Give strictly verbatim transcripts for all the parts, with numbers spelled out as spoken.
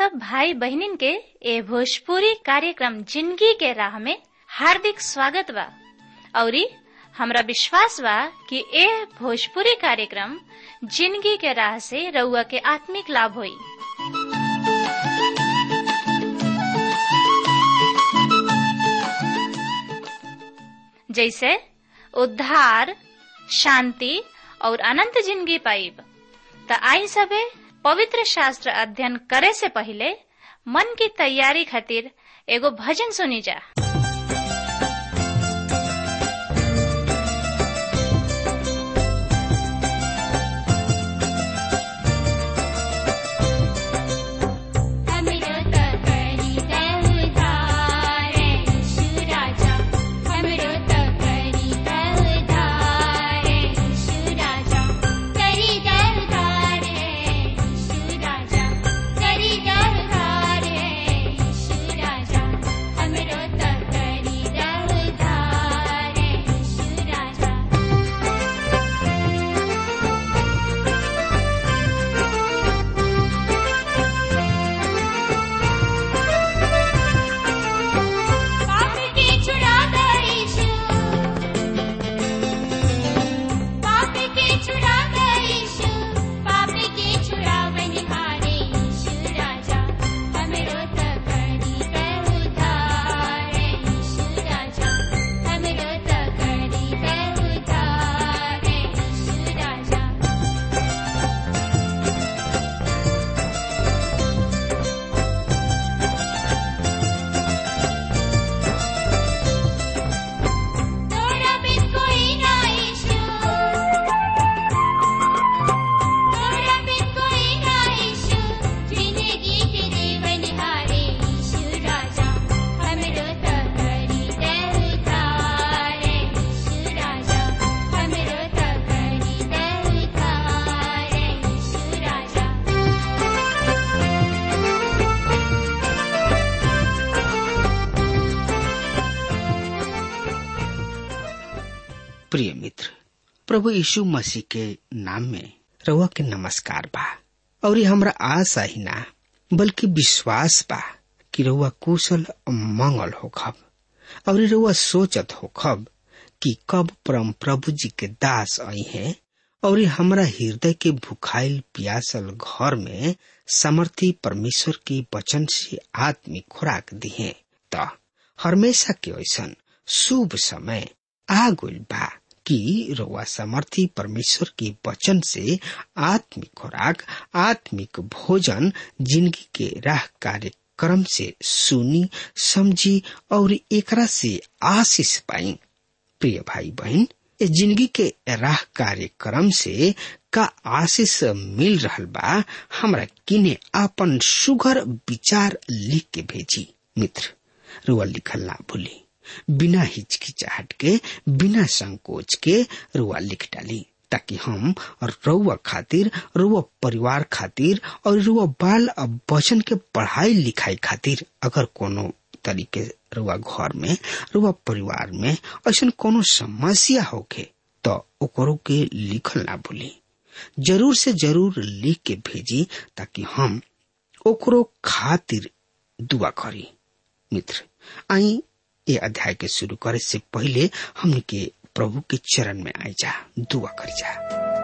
सब भाई बहनिन के ए भोजपुरी कार्यक्रम जिंदगी के राह में हार्दिक स्वागत बा। औरी हमरा विश्वास बा कि ए भोजपुरी कार्यक्रम जिंदगी के राह से रउआ के आत्मिक लाभ होई। जैसे उद्धार, शांति और अनंत जिंदगी पाइब। त आई सबे पवित्र शास्त्र अध्ययन करे से पहले मन की तैयारी खातिर एगो भजन सुनी जा। प्रिय मित्र, प्रभु यीशु मसीह के नाम में रउआ के नमस्कार बा। और ये हमरा आशा ही ना बल्कि विश्वास बा कि रउआ कुशल मंगल होखब। और रउआ सोचत होखब कि कब परम प्रभु जी के दास आई हैं और हमरा हृदय के भुखाइल प्यासल घर में समर्थी परमेश्वर के वचन से आत्मिक खुराक दिहे। त हमेशा के ऐसन शुभ समय आ गइल बा कि रउआ समर्थी परमेश्वर के वचन से आत्मिक खुराक, आत्मिक भोजन जिंदगी के राह कार्यक्रम से सुनी, समझी और एकरा से आशीष पाई। प्रिय भाई बहन, ये जिंदगी के राह कार्यक्रम से का आशीष मिल रहल बा, हमरा किने आपन सुघर विचार लिख के भेजी। मित्र, रउआ लिखल ना भूली। बिना हिचकिचाहट के, बिना संकोच के रुआ लिख डाली, ताकि हम रुआ खातिर, रुआ परिवार खातिर और रुआ बाल बचन के पढ़ाई लिखाई खातिर अगर कोनो तरीके रुआ घर में, रुआ परिवार में ऐसा कोनो समस्या होके तो ओकरो के लिखल ना भूली। जरूर से जरूर लिख के भेजी ताकि हम ओकरो खातिर दुआ करी। मित्र, आई ये अध्याय के शुरू करे से पहले हमने के प्रभु के चरण में आई जा, दुआ करी जा।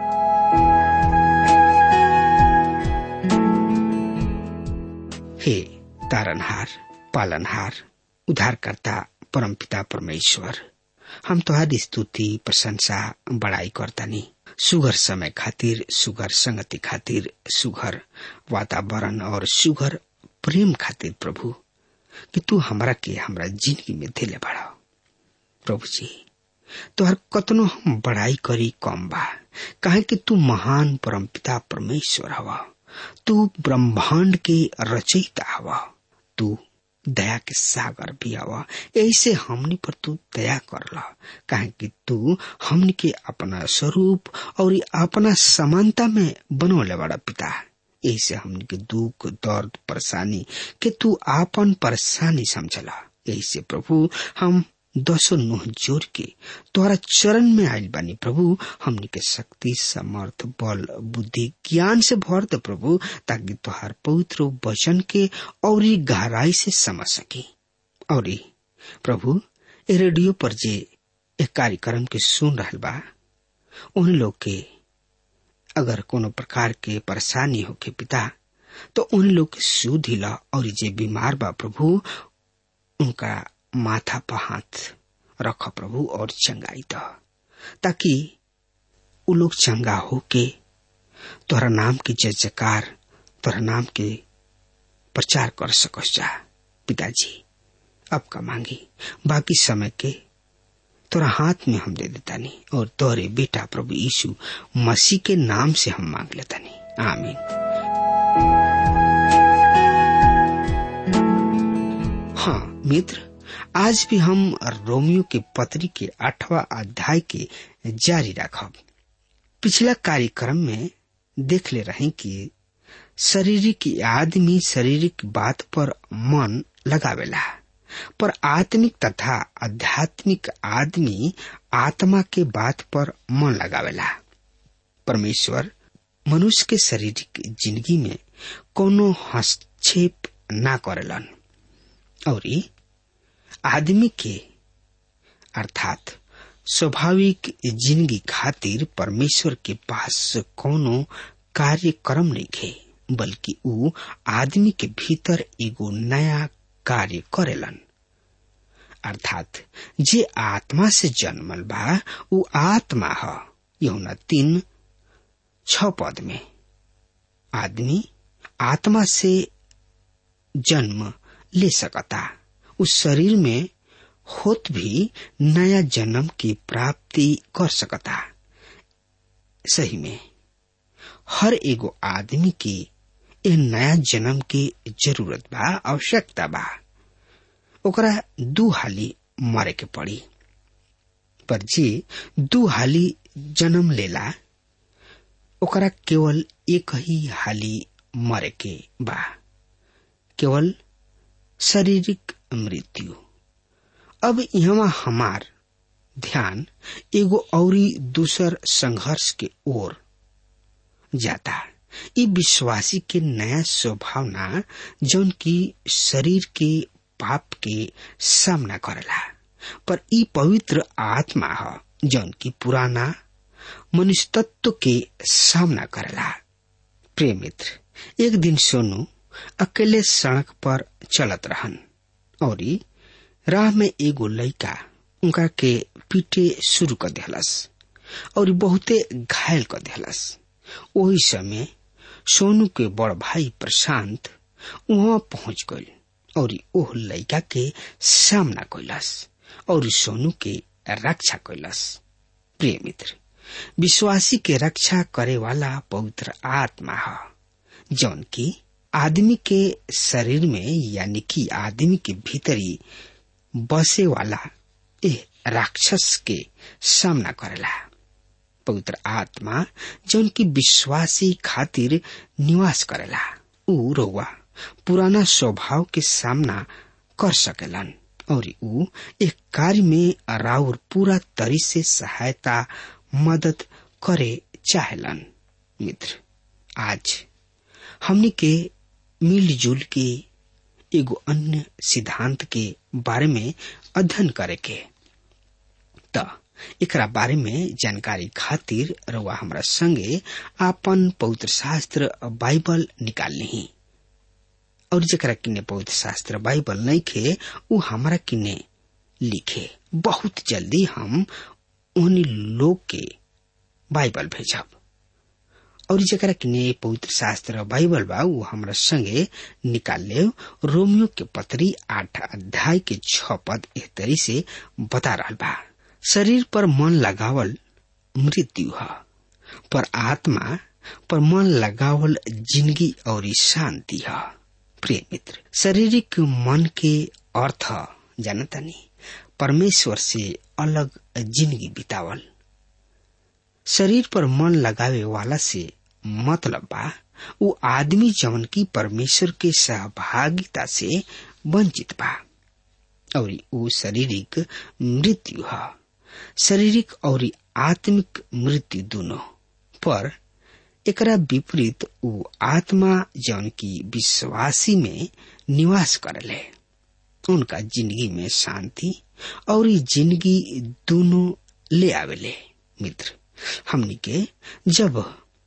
हे तारनहार, पालनहार, उद्धारकर्ता परमपिता परमेश्वर, हम तुम्हारी स्तुति, प्रशंसा, बड़ाई करतानी। सुगर समय खातिर, सुगर संगति खातिर, सुगर वातावरण और सुगर प्रेम खातिर प्रभु कि तू हमरा के हमरा जिंदगी में दिले बड़ा। प्रभु जी, तोहर कतनो हम बड़ाई करी कम बा, काहे कि तू महान परमपिता परमेश्वर हवा। तू ब्रह्मांड के रचयिता हवा। तू दया के सागर भी हवा। ऐसे हमनी पर तू दया करला, काहे कि तू हमनी के अपना स्वरूप और अपना समानता में बनौले बड़ा पिता। ऐसे हमनी के दुख, दर्द, परेशानी के तू आपन परेशानी समझला। ऐसे प्रभु हम दसो नुह जोर के तोहरा चरण में आयल बानी प्रभु। हमनी के शक्ति, समर्थ, बल, बुद्धि, ज्ञान से भर दे प्रभु, ताकि तोहार पवित्र वचन के और गहराई से समझ सकी। और प्रभु ए रेडियो पर जे एक कार्यक्रम के सुन रहल बा, उन लोग के अगर कोनो प्रकार के परेशानी होके पिता, तो उन लोग के सुध ला। और जे बीमार बा प्रभु, उनका माथा पर हाथ रख प्रभु और चंगाई द, ताकि उ लोग चंगा होके तोहरा नाम की जय जयकार, तोहरा नाम के प्रचार कर सकस जा। पिताजी अब का मांगी बाकी समय के तोरा हाथ में हम दे देता नहीं, और तोरे बेटा प्रभु यीशु मसीह के नाम से हम मांग लेता नहीं। आमीन। हाँ मित्र, आज भी हम रोमियो के पत्री के आठवां अध्याय के जारी रखब। पिछला कार्यक्रम में देख ले रहे कि शारीरिक आदमी शारीरिक बात पर मन लगावेला, पर आत्मिक तथा आध्यात्मिक आदमी आत्मा के बात पर मन लगावेला। परमेश्वर मनुष्य के शारीरिक जिंदगी में कोनो हस्तक्षेप ना करेलन, और आदमी के अर्थात स्वाभाविक जिंदगी खातिर परमेश्वर के पास कोनो कार्यक्रम नहीं है, बल्कि उ आदमी के भीतर एगो नया कार्य करेलन। अर्थात जे आत्मा से जन्मल बा उ आत्मा ह। यूहन्ना तीन छ पद में आदमी आत्मा से जन्म ले सकता, उस शरीर में होत भी नया जन्म की प्राप्ति कर सकता। सही में हर एगो आदमी की ए नया जन्म की जरूरत बा, आवश्यकता बा। ओकरा दू हाली मरे के पड़ी, पर जे दू हाली जन्म लेला ओकरा केवल एक ही हाली मरे के बा, केवल शारीरिक मृत्यु। अब यहाँ हमार ध्यान एगो औरी दूसर संघर्ष के ओर जाता। ये विश्वासी के नया स्वभावना जौन की शरीर के पाप के सामना करेला, पर ई पवित्र आत्मा है जौन की पुराना मनुष्य तत्व के सामना करेला। प्रिय मित्र, एक दिन सोनू अकेले सड़क पर चलत रहन, और राह में एगो लड़का उनका के पीटे शुरू कर देहलस और बहुते घायल कर देहलस। वही समय सोनू के बड़ भाई प्रशांत वहां पहुंच गई और ओह लड़का के सामना कैलस और सोनू के रक्षा कैलस। प्रिय मित्र, विश्वासी के रक्षा करे वाला पवित्र आत्मा है जौन की आदमी के शरीर में यानी कि आदमी के भीतरी बसे वाला ए राक्षस के सामना करेला। पवित्र आत्मा जौन की विश्वासी खातिर निवास करेला, ऊ रउआ पुराना स्वभाव के सामना कर सकेलन और ऊ एक कार्य में राउर पूरा तरी से सहायता मदद करे चाहेलन। मित्र, आज हमनी के मिलजुल के एगो अन्य सिद्धांत के बारे में अध्ययन करे के त एकरा बारे में जानकारी खातिर रउआ हमरा संगे आपन पवित्र शास्त्र बाइबल निकाल ली, और जकरा किने पवित्र शास्त्र बाइबल नहीं खे उ हमरा किने लिखे। बहुत जल्दी हम उन लोग के बाइबल भेजब, और जकरा किने पवित्र शास्त्र बाइबल बा उ हमरा संगे निकाल ले। रोमियो के पत्री आठ अध्याय के छ पद एह तरी से बता रहल बा, शरीर पर मन लगावल मृत्यु है, पर आत्मा पर मन लगावल जिंदगी और शांति है। प्रिय मित्र, शारीरिक मन के अर्थ जानतानी परमेश्वर से अलग जिंदगी बितावल। शरीर पर मन लगावे वाला से मतलब बा वो आदमी जवन की परमेश्वर के सहभागिता से वंचित बा और ऊ शारीरिक मृत्यु है, शारीरिक और आत्मिक मृत्यु दोनों। पर एकरा विपरीत ऊ आत्मा जौन की विश्वासी में निवास करले, उनका जिंदगी में शांति और जिंदगी दोनों ले आवेले। मित्र, हमनी के जब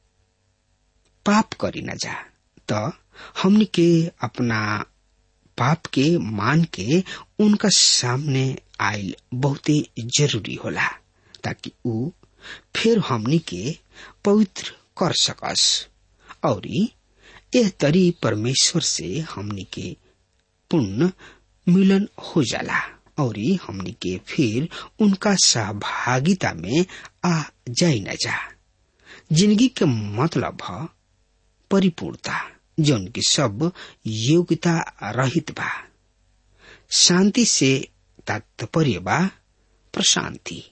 पाप करी न जा तो हमनी के अपना पाप के मान के उनका सामने आयल बहुते जरूरी होला, ताकि ऊ फिर हमनी के पवित्र कर सकस और यह तरी परमेश्वर से हमनी के पुण्य मिलन हो जाला और हमनी के फिर उनका सहभागिता में आ जाई न जा। जिंदगी के मतलब है परिपूर्णता, जौन की सब योग्यता रहित बा। शांति से तात्पर्य बा प्रशांति,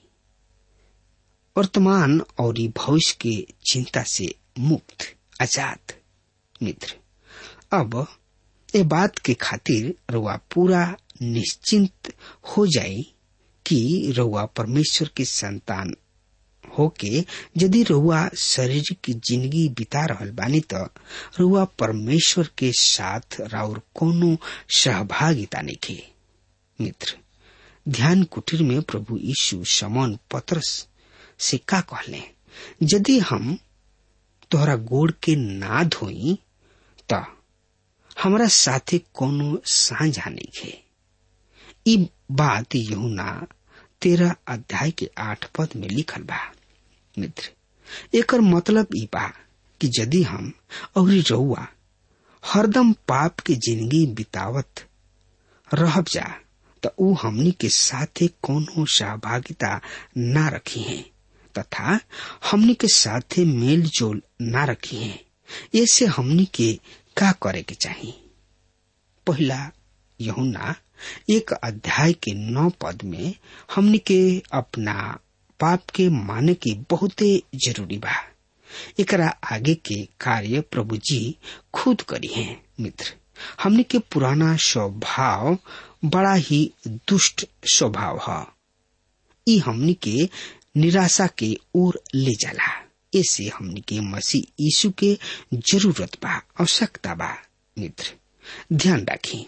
वर्तमान और भविष्य के चिंता से मुक्त, आजाद। मित्र, अब ये बात के खातिर रउआ पूरा निश्चिंत हो जाए कि रउआ परमेश्वर की संतान होके यदि रउआ शरीर की जिंदगी बिता रहल बानी तो रउआ परमेश्वर के साथ राउर कोनो सहभागिता नइखे। मित्र, ध्यान कुटीर में प्रभु यीशु शमौन पतरस से का कहले, यदि हम तोहरा गोड़ के ना धोई तो हमरा साथे कोनो साझा नइखे। ई बात यूहन्ना तेरह अध्याय के आठ पद में लिखल बा। मित्र, एकर मतलब ई बा कि यदि हम और रउआ हरदम पाप के जिंदगी बितावत रहब जा तो ऊ हमनी के साथे कोनो सहभागिता ना रखी है तथा हमनी के साथे मेल जोल ना रखी है। ऐसे हमनी के का करे के चाहिए? पहला यूहन्ना एक अध्याय के नौ पद में हमनी के अपना पाप के माने की बहुते जरूरी बा। एकरा आगे के कार्य प्रभु जी खुद करी हैं। मित्र, हमनी के पुराना स्वभाव बड़ा ही दुष्ट स्वभाव है। ई हमनी के निराशा के ओर ले जाला। ऐसे हमनी के मसीह यीशु के जरूरत बा, आवश्यकता बा। मित्र, ध्यान रखी,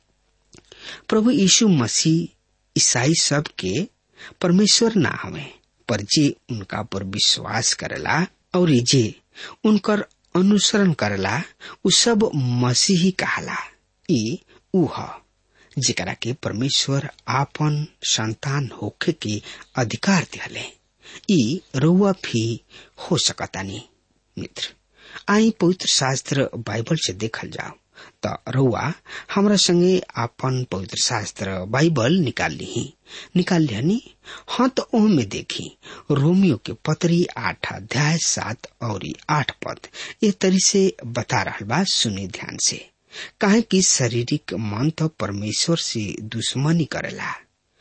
प्रभु यीशु मसीह ईसाई सब के परमेश्वर ना हवे, पर जे उनका पर विश्वास करेला और जे उनकर अनुसरण करेला उ सब मसीही कहाला। ई ऊ ह जेकरा के परमेश्वर आपन संतान होखे के अधिकार दिहले। ई रउआ भी हो सकतानी। मित्र, आई पवित्र शास्त्र बाइबल से देखल जाओ तो रउआ हमरा संगे आपन पवित्र शास्त्र बाइबल निकाल ली निकाल लिहनी हाँ तो ओहमे देखी रोमियो के पत्री आठ अध्याय सात और आठ पद ये तरी से बता रहा बा। सुनी ध्यान से, काहे कि शारीरिक मन तो परमेश्वर से दुश्मनी करेला,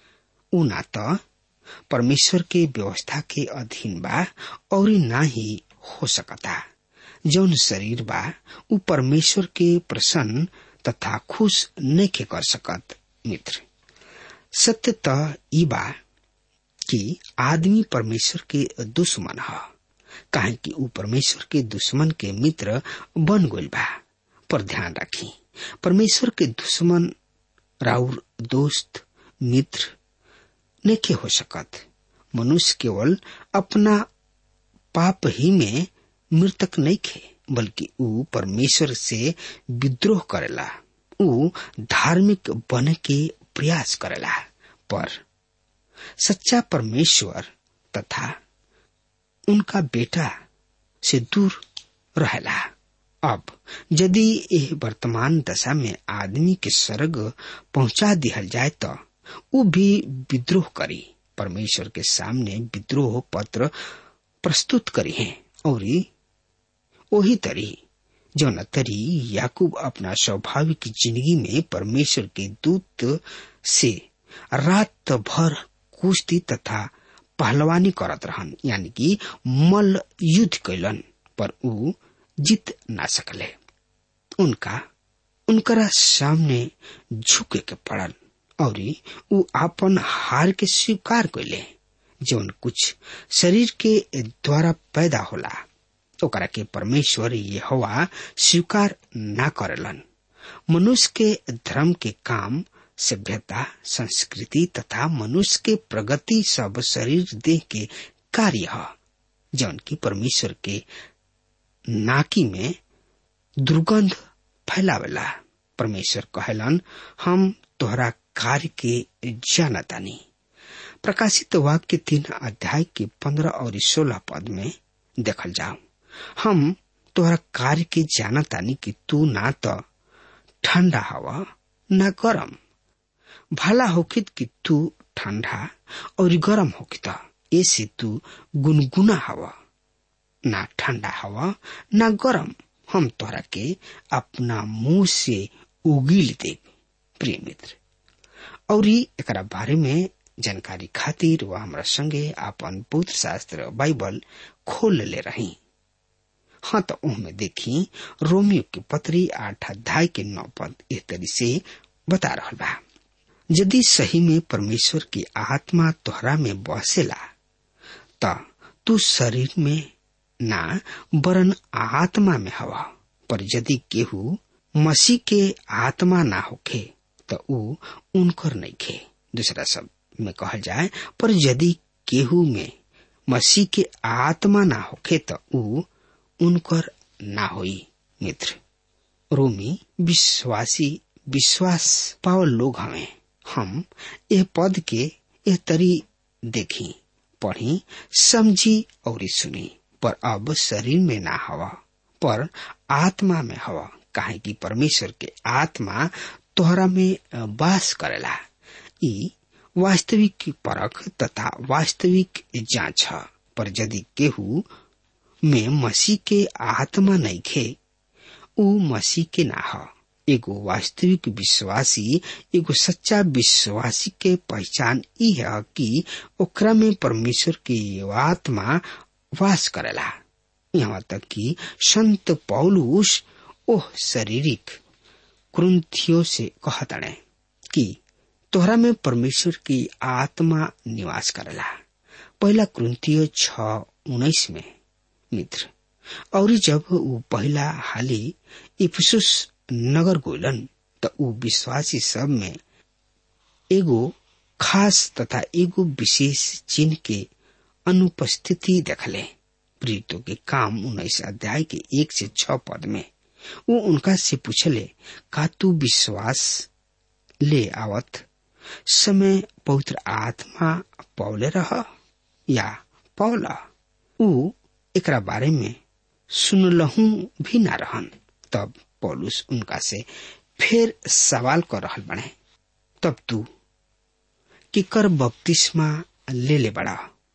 उ ना तो परमेश्वर के व्यवस्था के अधीन बा और ना ही हो सकता। जौन शरीर बा उ परमेश्वर के प्रसन्न तथा खुश नहीं कर सकत। मित्र, सत्य तो ई बा कि आदमी परमेश्वर के दुश्मन है, काहे कि उ परमेश्वर के दुश्मन के मित्र बन गइल बा। पर ध्यान रखी, परमेश्वर के दुश्मन राउर दोस्त मित्र नहीं हो सकत। मनुष्य केवल अपना पाप ही में मृतक नहीं खे, बल्कि ऊ परमेश्वर से विद्रोह करेला, ऊ धार्मिक बने के प्रयास करेला। पर सच्चा परमेश्वर तथा उनका बेटा से दूर रहेला। अब यदि यह वर्तमान दशा में आदमी के स्वर्ग पहुंचा दिया जाए तो ऊ भी विद्रोह करी, परमेश्वर के सामने विद्रोह पत्र प्रस्तुत करी है और वही तरी जौन तरी याकूब अपना स्वाभाविक जिंदगी में परमेश्वर के दूत से रात भर कुश्ती तथा पहलवानी करत रहन, यानी कि मल्ल युद्ध कैलन, पर ऊ जीत ना सकले। उनका उनकरा सामने झुके के पड़ल और उ आपन हार के स्वीकार कैले। जौन कुछ शरीर के द्वारा पैदा होला ओकरा के परमेश्वर यहोवा स्वीकार ना करेलन। मनुष्य के धर्म के काम, सभ्यता, संस्कृति तथा मनुष्य के प्रगति सब शरीर देह के कार्य है, जौन की परमेश्वर के नाकी में दुर्गंध फैलावेला। परमेश्वर कहलन, हम तोहरा कार्य के जानतानी। प्रकाशित वाक्य तीन अध्याय के पंद्रह और सोलह पद में देखल जाओ, हम तोहरा कार्य के जानतानी कि तू ना तो ठंडा हवा ना गरम। भला होकित कि तू ठंडा और गरम होकित, ऐसे तू गुनगुना हवा, ना ठंडा हवा ना गरम। हम तोहरा के अपना मुंह से उगील दे। प्रिय मित्र, और एक बारे में जानकारी खातिर वह हमारा संगे अपन पवित्र शास्त्र बाइबल खोल ले रही। हाँ तो उनमें देखी रोमियो की पत्री आठ अध्याय के नौ पद इस तरी से बता रहा बा, यदि सही में परमेश्वर की आत्मा तोहरा में बसेला त तू शरीर में ना वरन आत्मा में हवा। पर यदि केहू मसीह के आत्मा ना होखे तो ऊ उनकर नहीं खे। दूसरा शब्द में कहल जाए, पर यदि केहू में मसीह के आत्मा ना होखे तो ऊ उनकर ना होई। मित्र, रोमी विश्वासी विश्वास पावल लोग हमें हम यह पद के यह तरी देखी, पढ़ी, समझी और सुनी। पर अब शरीर में ना हवा पर आत्मा में हवा, काहे कि परमेश्वर के आत्मा तोहरा में वास करेला। ई वास्तविक परख तथा वास्तविक जांच है। पर यदि केहू में मसीह के आत्मा नहीं खे, ऊ मसीह के ना है। एगो वास्तविक विश्वासी, एगो सच्चा विश्वासी के पहचान ई है कि ओकरा में परमेश्वर की आत्मा वास करेला। यहाँ तक कि संत पौलुस ओह शारीरिक कुरिन्थियों से कहताने कि तोहरा में परमेश्वर की आत्मा निवास करेला। पहला कुरिन्थियों छह उन्नीस में। मित्र, और जब वो पहला हाली इफिसुस नगर गोलन तो ऊ विश्वासी सब में एगो खास तथा एगो विशेष चिन्ह के अनुपस्थिति देखले। प्रीतो के काम उन्नीस अध्याय के एक से छह पद में वो उनका से पूछले, का तू विश्वास ले आवत समय पवित्र आत्मा पौले रह या पौला? ऊ एकरा बारे में सुनलहू भी ना रहन। तब पौलुस उनका से फिर सवाल कर रहल बने, तब तू किकर बपतिस्मा ले ले बड़ा?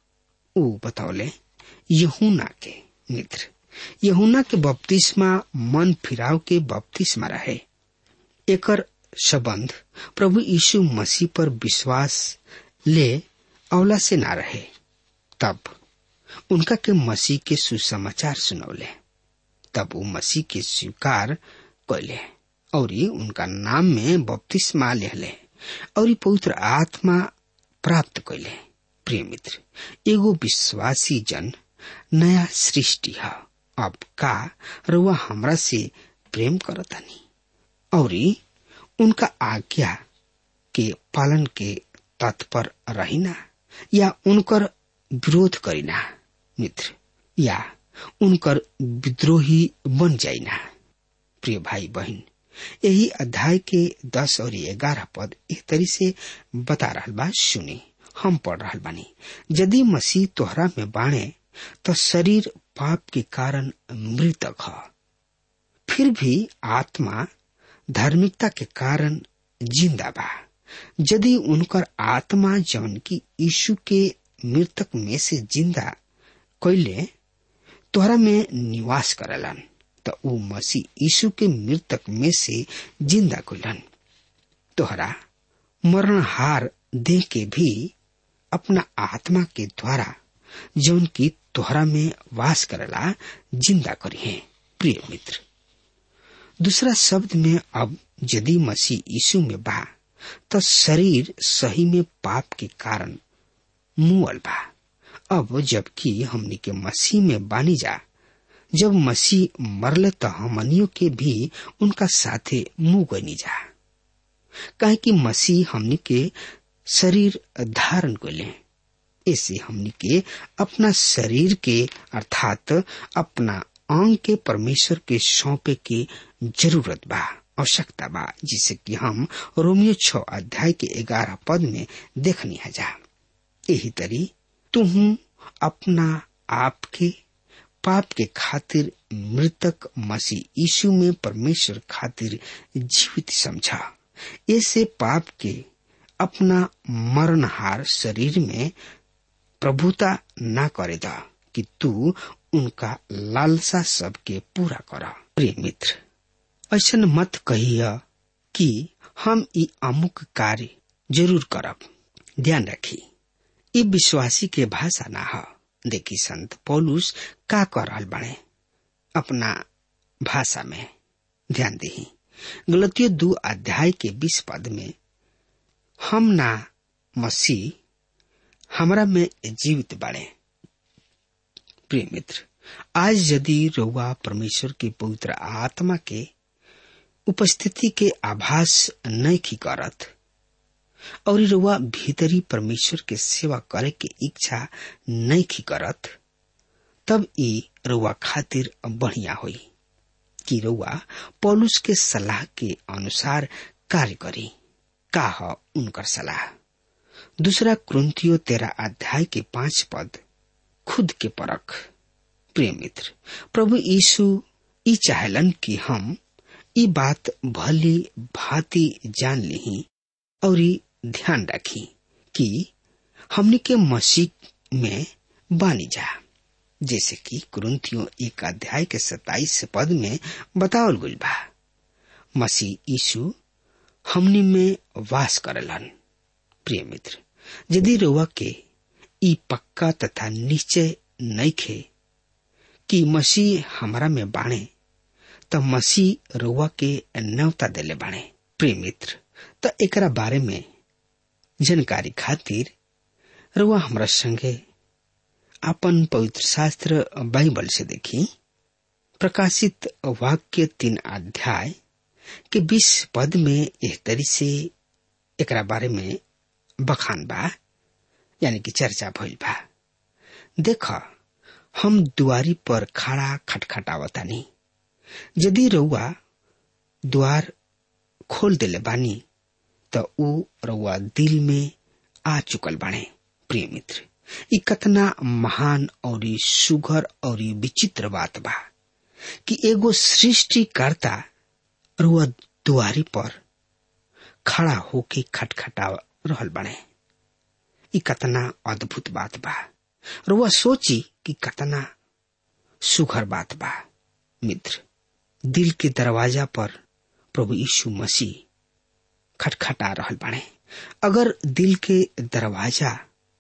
ऊ बतौले, यूहन्ना के। मित्र, यूहन्ना के बपतिस्मा मन फिराव के बपतिस्मा रहे। एकर संबंध प्रभु यीशु मसीह पर विश्वास ले अवला से ना रहे। तब उनका के मसीह के सुसमाचार सुनौले, तब वो मसीह के स्वीकार कैले और उनका नाम में बपतिस्मा लेले और पवित्र आत्मा प्राप्त कैले। प्रिय मित्र, एगो विश्वासी जन नया सृष्टि है। अब का रउआ हमरा से प्रेम करतानी और उनका आज्ञा के पालन के तत्पर रहिना या उनकर विरोध करिना? मित्र, या उनकर विद्रोही बन जाइना? प्रिय भाई बहन, यही अध्याय के दस और ग्यारह पद एक तरी से बता रहा बा। सुनी, हम पढ़ रहा बानी, यदि मसीह तोहरा में बाणे तो शरीर पाप के कारण मृतक है, फिर भी आत्मा धार्मिकता के कारण जिंदा बा। यदि उनकर आत्मा जौन की यीशु के मृतक में से जिंदा कैले तोहरा में निवास करलन, तो वो मसीह यीशु के मृतक में से जिंदा कैलन। तोहरा मरणहार देह के भी अपना आत्मा के द्वारा जौन की तोहरा में वास करेला जिंदा करी है। प्रिय मित्र, दूसरा शब्द में अब यदि मसीह यीशु में बा तो शरीर सही में पाप के कारण मुअल बा। अब जबकि हमनी के मसीह में बानी जा, जब मसीह मरले तो हमनियों के भी उनका साथे मुँह गनी जा, काहे कि मसीह हमनी के शरीर धारण कइले। ऐसे हमनी के अपना शरीर के अर्थात अपना अंग के परमेश्वर के सौंपे के जरूरत बा, आवश्यकता बा, जिसे कि हम रोमियो छह अध्याय के ग्यारह पद में देखनी है जा। यही तरी तुम अपना आप के पाप के खातिर मृतक मसीह यीशु में परमेश्वर खातिर जीवित समझा। ऐसे पाप के अपना मरणहार शरीर में प्रभुता न करेदा कि तू उनका लालसा सबके पूरा करा। प्रिय मित्र, ऐसा मत कहिए कि हम ई अमुक कार्य जरूर करब। ध्यान रखी, ये विश्वासी के भाषा ना है। देखी संत पौलुस का कर रहल बने अपना भाषा में। ध्यान दही गलतियों दो अध्याय के बीस पद में, हम ना मसीह हमरा में जीवित बाड़े। प्रिय मित्र, आज यदि रउआ परमेश्वर के पवित्र आत्मा के उपस्थिति के आभास नहीं की करत और रउआ भीतरी परमेश्वर के सेवा करे के इच्छा नहीं की करत, तब ई रउआ खातिर बढ़िया होई कि रउआ पौलुस के सलाह के अनुसार कार्य करी। का है उनकर सलाह? दूसरा कुरिन्थियों तेरह अध्याय के पांच पद, खुद के परख। प्रिय मित्र, प्रभु यीशु ई चाहलन कि हम ई बात भली भांति जान ली और ध्यान रखी कि हमने के मसीह में बानी जा, जैसे कि कुरिन्थियों एक अध्याय के सताईस पद में बतावल गइल बा। मसीह यीशु हमनी में वास करलन। प्रिय मित्र, यदि रउआ के ई पक्का तथा निश्चय नइखे कि मसीह हमरा में बाणे, त मसीह रउआ के न्योता देले बाणे। प्रिय मित्र, त एकरा बारे में जानकारी खातिर रउआ हमरा संगे अपन पवित्र शास्त्र बाइबल से देखी। प्रकाशित वाक्य तीन अध्याय के बीस पद में एह तरी से एकरा बारे में बखान बा, यानी कि चर्चा भइल बा। देख, हम दुआरी पर खड़ा खटखटावतानी। यदि रउआ द्वार खोल देले बानी त ऊ रउआ दिल में आ चुकल बाणे। प्रिय मित्र, ई कतना महान और सुघर और विचित्र बात बा कि एगो सृष्टिकर्ता रउआ दुआरी पर खड़ा होके खटखटा रहल बाणे। ई कतना अद्भुत बात बा। रउआ सोची कि कतना सुघर बात बा। मित्र, दिल के दरवाजा पर प्रभु यीशु मसीह खटखटा रहल बाणे। अगर दिल के दरवाजा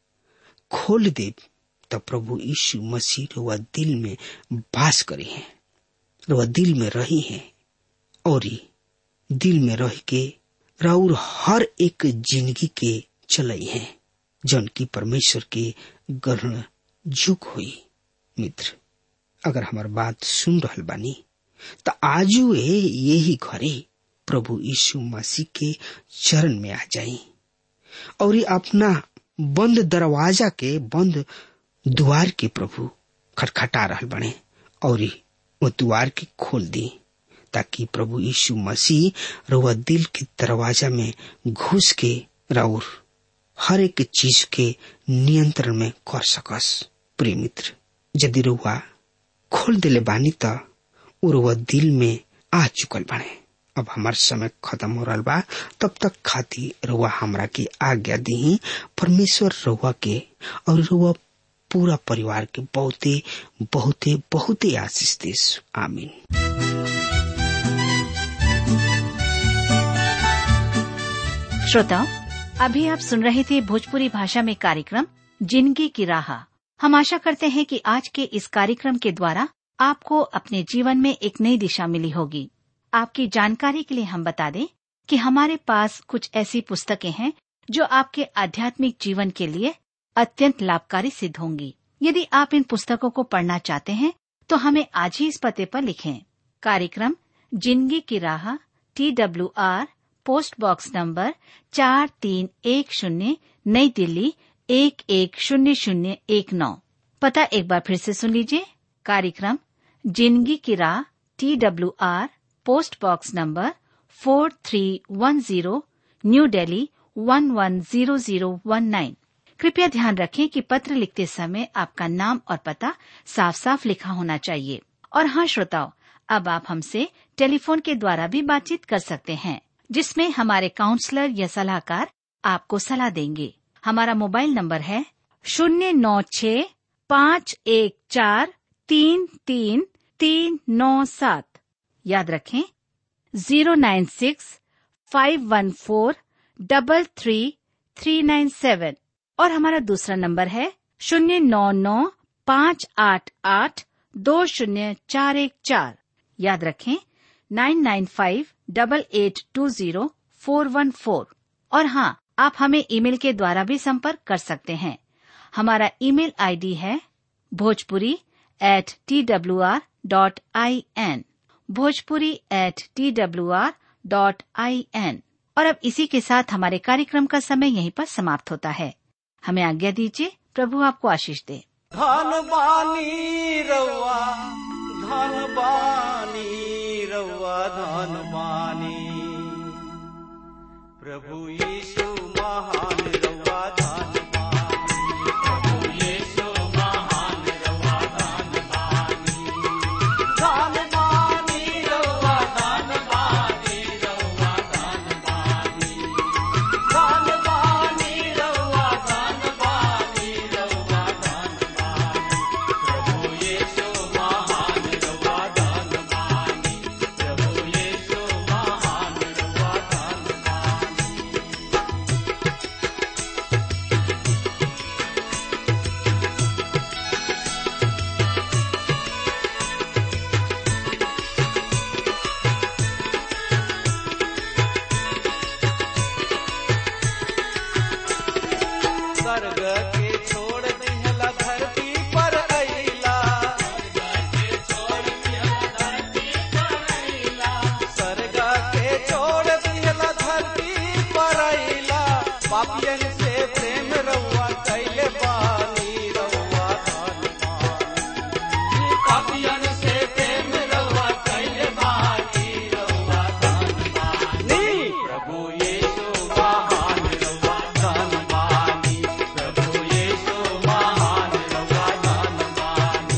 खोल दे तो प्रभु यीशु मसीह रउआ दिल में वास करी है, रउआ दिल में रही है और दिल में रह के राउर हर एक जिंदगी के चलई है, जौन की परमेश्वर के ग्रहण जुग हुई। मित्र, अगर हमार बात सुन रहल बानी तो आजू यही घरे प्रभु यीशु मसीह के चरण में आ जाई और अपना बंद दरवाजा के बंद द्वार के प्रभु खटखटा रहल बने और वो द्वार के खोल दी, ताकि प्रभु यीशु मसीह रउआ दिल के दरवाजा में घुस के राउर हर एक चीज के नियंत्रण में कर सकस। प्रिय मित्र, यदि रउआ खोल दिले बानी त रउआ दिल में आ चुकल बाने। अब हमार समय खत्म हो रहा बा, तब तक खातिर रउआ हमरा के आज्ञा दी। परमेश्वर रउआ के और रउआ पूरा परिवार के बहुते बहुते बहुते आशीष देस। आमीन। श्रोताओ, अभी आप सुन रहे थे भोजपुरी भाषा में कार्यक्रम जिंदगी की राह। हम आशा करते हैं कि आज के इस कार्यक्रम के द्वारा आपको अपने जीवन में एक नई दिशा मिली होगी। आपकी जानकारी के लिए हम बता दें कि हमारे पास कुछ ऐसी पुस्तकें हैं जो आपके आध्यात्मिक जीवन के लिए अत्यंत लाभकारी सिद्ध होंगी। यदि आप इन पुस्तकों को पढ़ना चाहते हैं तो हमें आज ही इस पते पर लिखें। कार्यक्रम जिंदगी की राह, T W R, post box number चार तीन एक शून्य, नई दिल्ली एक एक शून्य शून्य एक नौ। पता एक बार फिर से सुन लीजिए। कार्यक्रम जिंदगी की राह, T W R, post box number four three one zero, New Delhi one one zero zero one nine. कृपया ध्यान रखें कि पत्र लिखते समय आपका नाम और पता साफ साफ लिखा होना चाहिए। और हाँ श्रोताओ, अब आप हमसे टेलीफोन के द्वारा भी बातचीत कर सकते हैं, जिसमें हमारे काउंसलर या सलाहकार आपको सलाह देंगे। हमारा मोबाइल नंबर है शून्य नौ छ पाँच एक चार तीन तीन तीन नौ सात। याद रखें zero nine six five one four double three three nine seven. और हमारा दूसरा नंबर है शून्य नौ नौ पाँच आठ आठ दो शून्य चार एक चार। याद रखें nine nine five double eight two zero four one four. और हाँ, आप हमें ईमेल के द्वारा भी संपर्क कर सकते हैं। हमारा ईमेल आईडी है Bhojpuri at T W R dot I N, Bhojpuri at T W R dot I N. और अब इसी के साथ हमारे कार्यक्रम का समय यहीं पर समाप्त होता है। हमें आज्ञा दीजिए। प्रभु आपको आशीष दे। धन बानी रउआ, धन बानी रउआ, धन बानी प्रभु यीशु महान रउआ, धन बानी प्रभु यीशु महान रउआ, धन बानी धन बानी रउआ, धन बानी रउआ, धन बानी धन बानी रउआ, धन बानी रउआ, धन बानी प्रभु यीशु महान रउआ, धन बानी प्रभु यीशु महान रउआ, धन बानी। स्वर्ग के छोड़ दिहला धरती पर अइला, स्वर्ग के छोड़ दिहला धरती पर अइला, पापियन से प्रेम रउआ कैले बानी रउआ, धन बानी पापियन से प्रेम रउआ कैले बानी रउआ, धन बानी प्रभु यीशु महान रउआ, धन बानी प्रभु यीशु महान रउआ, धन बानी।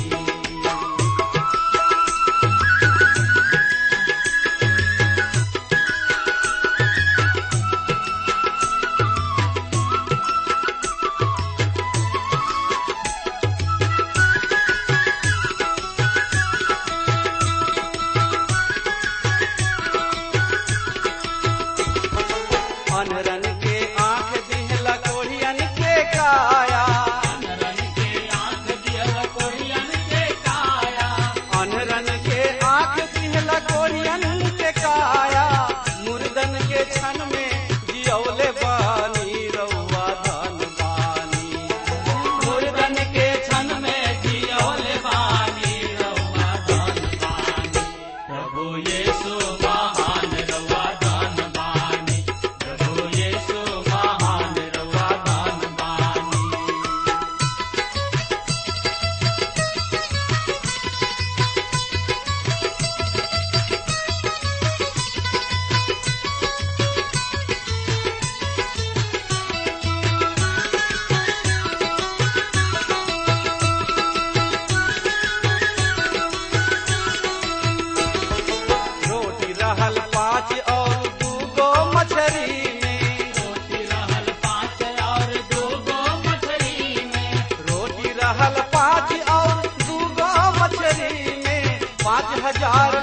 अनरन के आँख दिहला कोढ़ियन के काया, अनरन के आँख दिहला कोढ़ियन के काया, अनरन के आँख दिहला कोढ़ियन के काया, मुर्दन के क्षण में जियौले बानी रउआ, धन बानी मुर्दन के क्षण में जियौले बानी रउआ, धन बानी प्रभु यीशु महान रउआ, धन बानी प्रभु यीशु महान रउआ, धन बानी। रोटी रहल पाँच और दूगो मछरी में, रोटी रहल पाँच और दूगो मछरी में, रोटी रहल पाँच और दूगो मछरी में, पाँच हजार